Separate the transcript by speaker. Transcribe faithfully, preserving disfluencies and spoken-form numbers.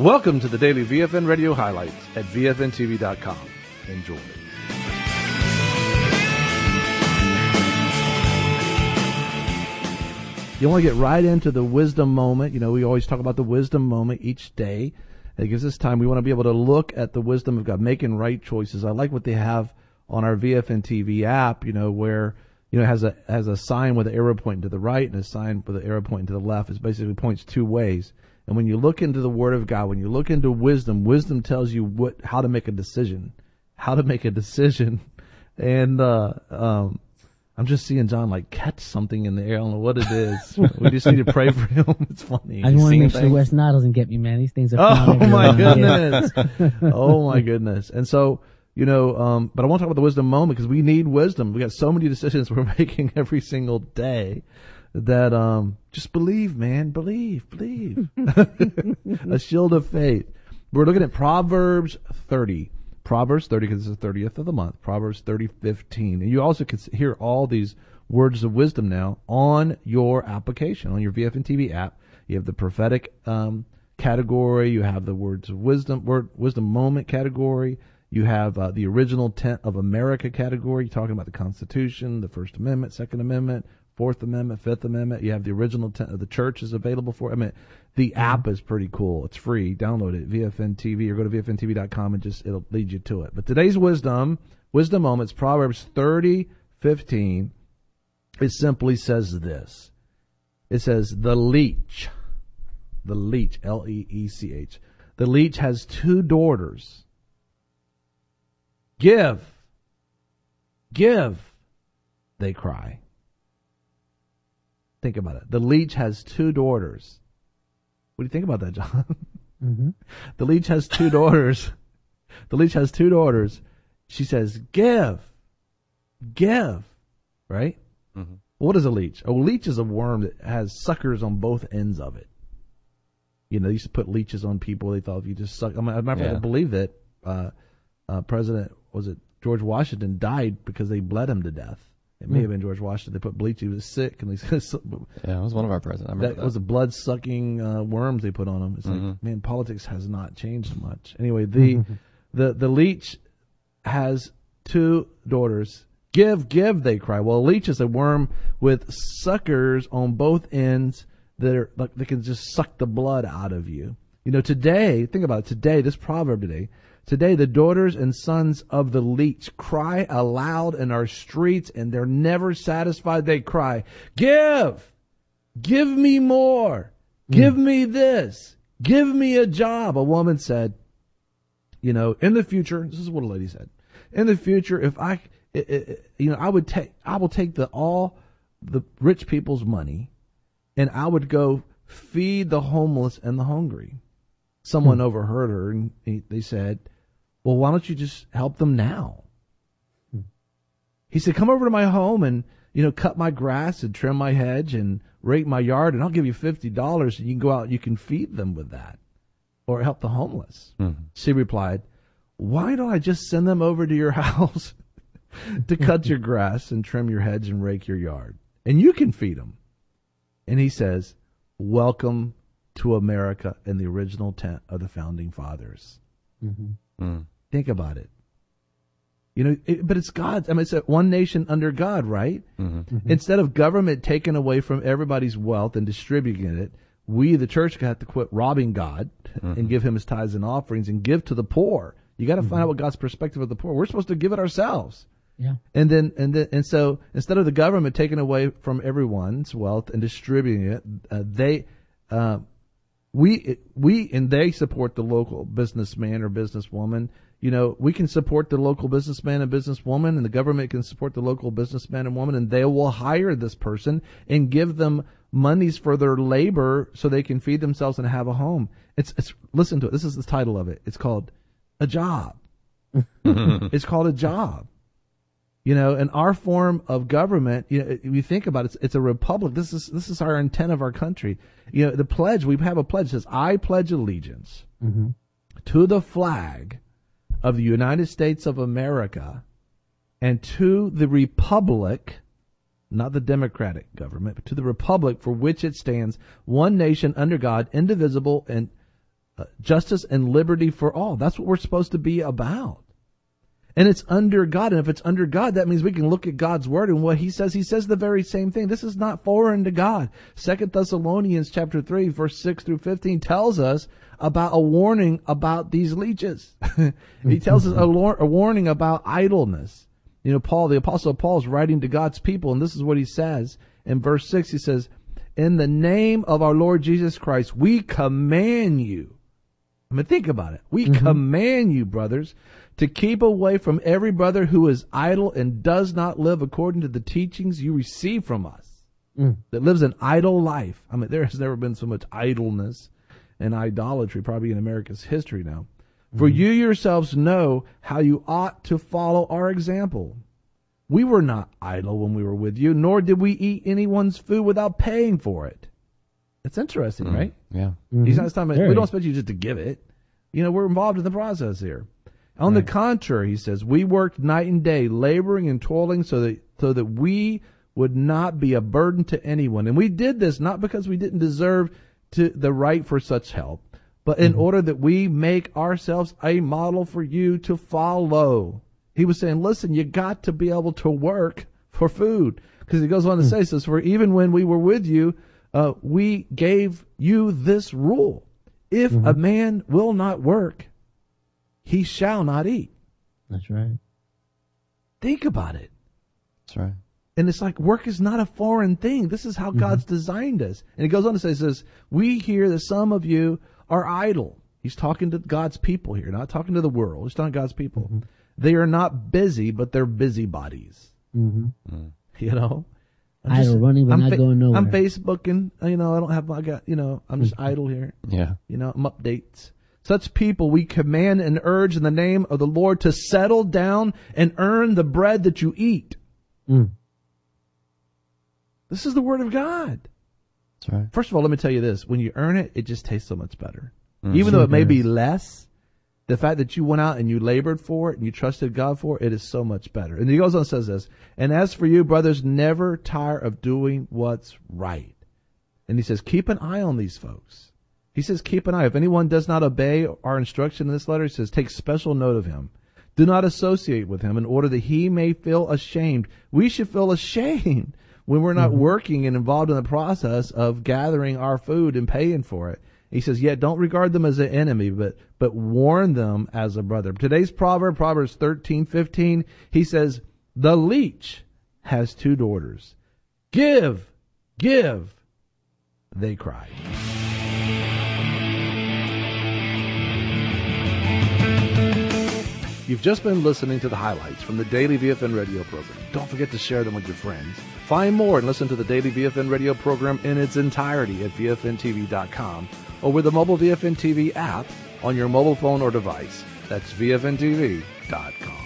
Speaker 1: Welcome to the daily V F N Radio highlights at V F N T V dot com. Enjoy. You want to get right into the wisdom moment. You know, we always talk about the wisdom moment each day. It gives us time. We want to be able to look at the wisdom of God, making right choices. I like what they have on our V F N T V app, you know, where, you know, it has a, has a sign with an arrow pointing to the right and a sign with an arrow pointing to the left. It basically points two ways. And when you look into the Word of God, when you look into wisdom, wisdom tells you what, how to make a decision, how to make a decision. And, uh, um, I'm just seeing John like catch something in the air. I don't know what it is. We just need to pray for him. It's funny.
Speaker 2: I just want to make sure West Nile doesn't get me, man. These things are
Speaker 1: Oh my goodness. Oh my goodness. And so, you know, um, but I want to talk about the wisdom moment because we need wisdom. We got so many decisions we're making every single day that, um, just believe, man, believe, believe. A shield of faith. We're looking at Proverbs thirty. Proverbs thirty, because it's the thirtieth of the month. Proverbs thirty fifteen. And you also can hear all these words of wisdom now on your application, on your V F N T V app. You have the prophetic um, category. You have the words of wisdom, word wisdom moment category. You have uh, the original tent of America category. You're talking about the Constitution, the First Amendment, Second Amendment, Fourth Amendment, Fifth Amendment. You have the original tent of the church is available for. I mean, the app is pretty cool. It's free. Download it, V F N T V, or go to V F N T V dot com and just it'll lead you to it. But today's wisdom, wisdom moments, Proverbs thirty fifteen. It simply says this. It says the leech, the leech, L E E C H. The leech has two daughters. Give, give, they cry. Think about it. The leech has two daughters. What do you think about that, John?
Speaker 2: Mm-hmm.
Speaker 1: The leech has two daughters. The leech has two daughters. She says, give, give, right? Mm-hmm. What is a leech? A leech is a worm that has suckers on both ends of it. You know, they used to put leeches on people. They thought if you just suck. I, mean, as a matter of fact,
Speaker 3: Yeah.
Speaker 1: I believe that uh, uh, President, was it George Washington, died because they bled him to death. It may have been George Washington. They put bleach. He was sick, and they
Speaker 3: Yeah, it was one of our presidents. I remember
Speaker 1: that,
Speaker 3: that.
Speaker 1: was the blood sucking uh, worms they put on him. It's
Speaker 3: Mm-hmm.
Speaker 1: like, man, politics has not changed much. Anyway, the the the leech has two daughters. Give, give, they cry. Well, a leech is a worm with suckers on both ends that are like they can just suck the blood out of you. You know, today, think about it. Today, this proverb today. Today, the daughters and sons of the leech cry aloud in our streets, and they're never satisfied. They cry, give, give me more, give mm. me this, give me a job. A woman said, you know, in the future, this is what a lady said, in the future, if I, it, it, you know, I would take, I will take the all the rich people's money, and I would go feed the homeless and the hungry. Someone mm. overheard her, and he, they said, well, why don't you just help them now? He said, come over to my home and, you know, cut my grass and trim my hedge and rake my yard, and I'll give you fifty dollars, and you can go out and you can feed them with that or help the homeless. Mm-hmm. She replied, why don't I just send them over to your house to cut your grass and trim your hedge and rake your yard, and you can feed them? And he says, welcome to America in the original tent of the Founding Fathers. Mm-hmm. Mm. Think about it. You know, it, but it's God's. I mean, it's a one nation under God, right? Mm-hmm. Mm-hmm. Instead of government taking away from everybody's wealth and distributing it, we, the church, have to quit robbing God mm-hmm. and give him his tithes and offerings and give to the poor. You got to mm-hmm. find out what God's perspective of the poor. We're supposed to give it ourselves.
Speaker 2: Yeah.
Speaker 1: And then, and then, and so instead of the government taking away from everyone's wealth and distributing it, uh, they, uh, we, we, and they support the local businessman or businesswoman. You know, we can support the local businessman and businesswoman, and the government can support the local businessman and woman, and they will hire this person and give them monies for their labor so they can feed themselves and have a home. It's, it's, listen to it. This is the title of it. It's called A Job. It's called a job. You know, in our form of government, you know, if you think about it, it's, it's a republic. This is this is our intent of our country. You know, the pledge, we have a pledge that says, I pledge allegiance mm-hmm. to the flag of the United States of America and to the republic, not the democratic government, but to the republic for which it stands, one nation under God, indivisible, and uh, justice and liberty for all. That's what we're supposed to be about. And it's under God. And if it's under God, that means we can look at God's word and what he says. He says the very same thing. This is not foreign to God. Second Thessalonians chapter three, verse six through fifteen tells us about a warning about these leeches. He tells us a, lor- a warning about idleness. You know, Paul, the apostle Paul is writing to God's people, and this is what he says. In verse six, he says, in the name of our Lord Jesus Christ, we command you. I mean, think about it. We mm-hmm. command you, brothers, to keep away from every brother who is idle and does not live according to the teachings you receive from us, mm. that lives an idle life. I mean, there has never been so much idleness and idolatry probably in America's history now. Mm-hmm. For you yourselves know how you ought to follow our example. We were not idle when we were with you, nor did we eat anyone's food without paying for it. It's interesting, mm. right?
Speaker 3: Yeah.
Speaker 1: Mm-hmm. He's not talking about, we don't expect you just to give it. You know, we're involved in the process here. On right. the contrary, he says, we worked night and day, laboring and toiling so that so that we would not be a burden to anyone. And we did this not because we didn't deserve to the right for such help, but in mm-hmm. order that we make ourselves a model for you to follow. He was saying, listen, you got to be able to work for food. Because he goes on to mm-hmm. say, says, for even when we were with you, uh, we gave you this rule. If mm-hmm. a man will not work, he shall not eat.
Speaker 2: That's right.
Speaker 1: Think about it.
Speaker 3: That's right.
Speaker 1: And it's like work is not a foreign thing. This is how mm-hmm. God's designed us. And he goes on to say, says, we hear that some of you are idle. He's talking to God's people here, not talking to the world. He's talking to God's people. Mm-hmm. They are not busy, but they're busybodies. Mm-hmm. Mm. You know?
Speaker 2: I'm idle just, running, but
Speaker 1: I'm
Speaker 2: not
Speaker 1: fa-
Speaker 2: going nowhere.
Speaker 1: I'm Facebooking. You know, I don't have, I got, you know, I'm just idle here.
Speaker 3: Yeah.
Speaker 1: You know, I'm updates. Such people we command and urge in the name of the Lord to settle down and earn the bread that you eat. Mm. This is the word of God.
Speaker 3: That's right.
Speaker 1: First of all, let me tell you this. When you earn it, it just tastes so much better. Mm. Even though it may be less, the fact that you went out and you labored for it and you trusted God for it, it is so much better. And he goes on and says this, and as for you, brothers, never tire of doing what's right. And he says, keep an eye on these folks. He says, keep an eye. If anyone does not obey our instruction in this letter, he says, take special note of him. Do not associate with him in order that he may feel ashamed. We should feel ashamed when we're not mm-hmm. working and involved in the process of gathering our food and paying for it. He says, yet don't regard them as an enemy, but but warn them as a brother. Today's proverb, Proverbs thirteen fifteen, he says, the leech has two daughters. Give, give, they cried. You've just been listening to the highlights from the Daily V F N radio program. Don't forget to share them with your friends. Find more and listen to the Daily V F N radio program in its entirety at V F N T V dot com or with the mobile V F N T V app on your mobile phone or device. That's V F N T V dot com.